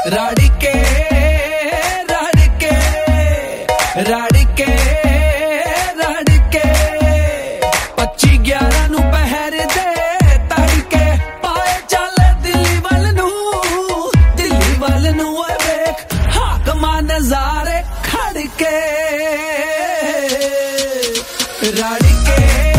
ਰਾੜਕੇ ਰਾੜਕੇ ਰਾੜਕੇ ਰਾੜਕੇ 25/11 ਨੂੰ ਪਹਿਰ ਦੇ ਤੜਕੇ ਪਾਏ ਚੱਲ ਦਿੱਲੀ ਵੱਲ ਨੂੰ ਓਏ ਵੇਖ ਹਾਕਮਾਂ ਨਜ਼ਾਰੇ ਖੜਕੇ ਰਾੜਕੇ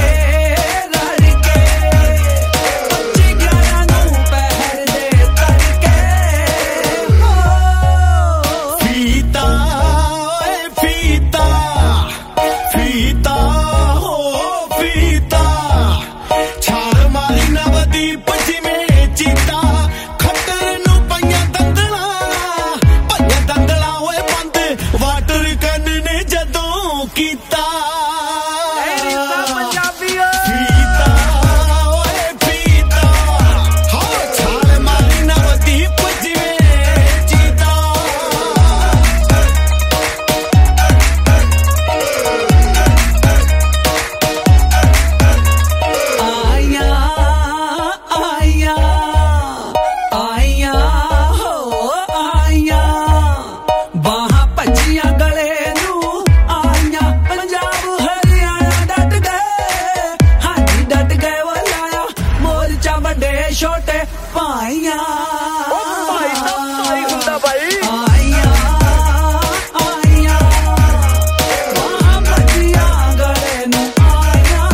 ਛੋਟੇ ਭਾਈਆਂ ਉਹ ਭਾਈ ਤਾਂ ਭਾਈ ਹੁੰਦਾ ਭਾਈ ਆਈਆਂ ਆਈਆਂ ਬਾਹਾਂ ਭੱਜੀਆਂ ਗਲੇ ਨੂੰ ਆਈਆਂ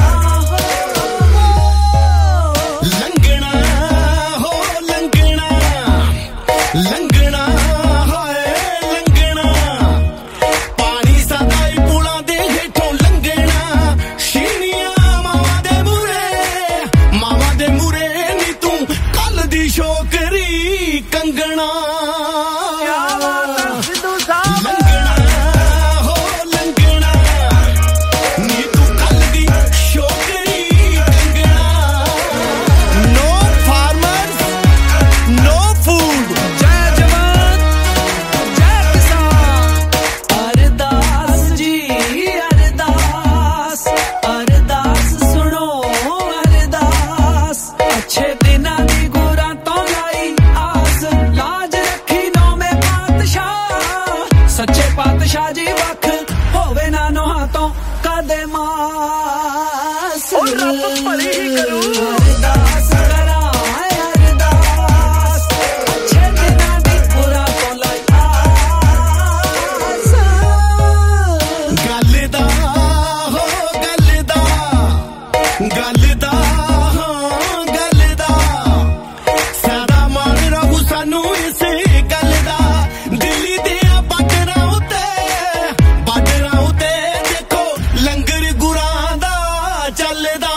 ਲੰਘਣਾ ਹੋ ਲੰਘਣਾ ਲੰਘਣਾ ਹੋਏ ਲੰਘਣਾ ਪਾਣੀ ਸਦਾ ਹੀ ਪੁਲਾਂ ਦੇ ਹੇਠੋਂ ਲੰਘਣਾ ਸ਼ੀਨੀਆਂ ਮਾਵਾਂ ਦੇ ਮੂਰੇ ਦੀ ਸ਼ੋਕਰੀ ਕੰਗਣਾ ਸਿੱਧੂ ਸਾਹਿਬ ਲੰਘਣਾ ਹੋ ਲੰਘਣਾ ਨੀ ਤੂੰ ਕੱਲ ਦੀ ਸ਼ੋਕਰੀ ਕੰਗਣਾ ਨੋ ਫਾਰਮਰਸ ਨੋ ਫੂਡ ਜੈ ਜਵਾਨ ਜੈ ਕਿਸਾਨ ਅਰਦਾਸ ਜੀ ਅਰਦਾਸ ਅਰਦਾਸ ਸੁਣੋ ਅਰਦਾਸ ਅੱਛੇ ਦਿਨਾਂ ਦੀ ਸੱਚੇ ਪਾਤਸ਼ਾਹ ਜੀ ਵੱਖ ਹੋਵੇ ਨਾ ਨੋਹਾਂ ਤੋਂ ਕਦੇ ਮਾਸ ਉਹ ਰੱਬ ਭਲੀ ਹੀ ਕਰੂ ਅਰਦਾਸ ਕਰਾਂ ਅਰਦਾਸ ਅੱਛੇ ਦਿਨਾਂ ਦੀ ਪੂਰਾ ਤੋਂ ਲਈ ਆਸ ਗੱਲ ਦਾ ਹੋ ਗੱਲ ਦਾ ਗੱਲ ਦਾ ਹਾਂ ਗੱਲ ਦਾ ਸਦਾ ਮਾਣ ਰਹੂ ਸਾਨੂੰ ਇਸੇ ਗੱਲ ਦਾ ਦਿੱਲੀ ਦੇ ਚੱਲਦਾ